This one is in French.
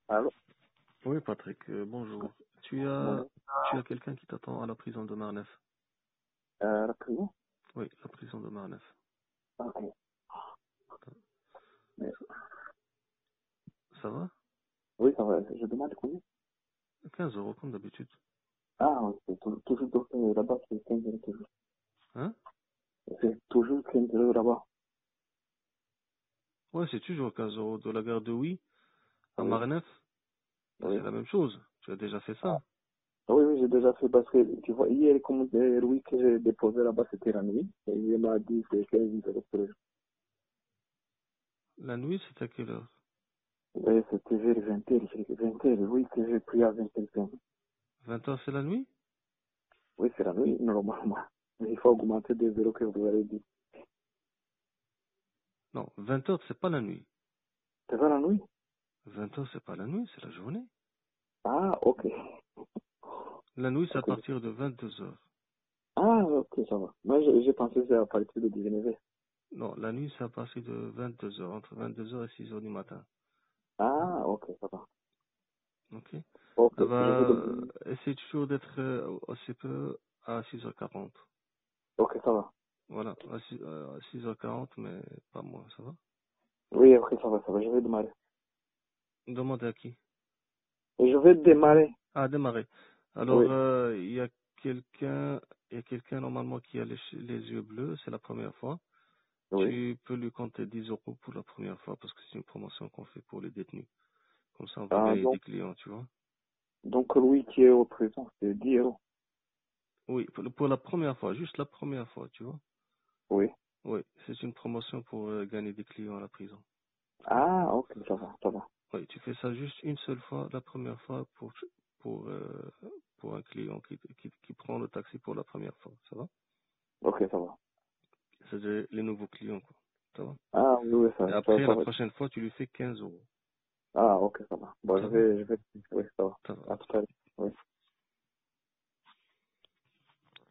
Allô? Oui, Patrick, bonjour. Bonjour. Tu as quelqu'un qui t'attend à la prison de Marnef. La prison? Oui, la prison de Marnef. Ok. Mais- Ça va? oui, ça va. Je demande combien? 15 € comme d'habitude. Ah, oui, c'est toujours là-bas, c'est 15 euros toujours. Hein? C'est toujours 15 euros là-bas. Ouais, c'est toujours 15 € de la gare de Oui à Oui, Marnef. Ben, oui. c'est la même chose. Tu as déjà fait Ah, ça. oui, oui, j'ai déjà fait parce que, tu vois, hier, comme oui, que j'ai déposé là-bas, c'était la nuit. Et il m'a dit que c'est 15 euros pour eux. La nuit, c'est à quelle heure? Et c'était vers 20 heures, 20 heures, oui, que j'ai pris à 20 heures. 20 h, c'est la nuit? Oui, c'est la nuit, normalement. Mais il faut augmenter des euros que vous avez dit. Non, 20 h, c'est pas la nuit. C'est pas la nuit? 20 h, c'est pas la nuit, c'est la journée. Ah, ok. La nuit, c'est à Ok. partir de 22 h. Ah, ok, ça va. Moi, j'ai pensé que c'est à partir de 19h. Non, la nuit, c'est à partir de 22 h, entre 22 h et 6 h du matin. Ah, ok, ça va. Ok? Ok, Ah je vais bah, demander. essaye toujours d'être assez peu à 6h40. Ok, ça va. Voilà, à 6h40, mais pas moins, ça va? Oui, ok, ça va, je vais démarrer. Demande à qui? Et je vais démarrer. Ah, démarrer. Alors, Oui, il y a quelqu'un normalement qui a les yeux bleus, c'est la première fois. oui. Tu peux lui compter 10 € pour la première fois parce que c'est une promotion qu'on fait pour les détenus. Comme ça, on va Ah, gagner des clients, tu vois? donc lui qui est au présent, c'est 10 euros. Oui, pour la première fois, juste la première fois, tu vois? Oui. Oui, c'est une promotion pour gagner des clients à la prison. Ah, ok, ça va, ça va. Oui, tu fais ça juste une seule fois, la première fois pour, euh, pour un client qui prend le taxi pour la première fois. Ça va? Ok, ça va. C'est les nouveaux clients, quoi. Ça va? Ah, oui, oui, Et après, ça la va. prochaine fois, tu lui fais 15 €. Ah, ok, ça va. Bon, Ça va? oui, ça va. Ça va. À tout à l'heure. Oui.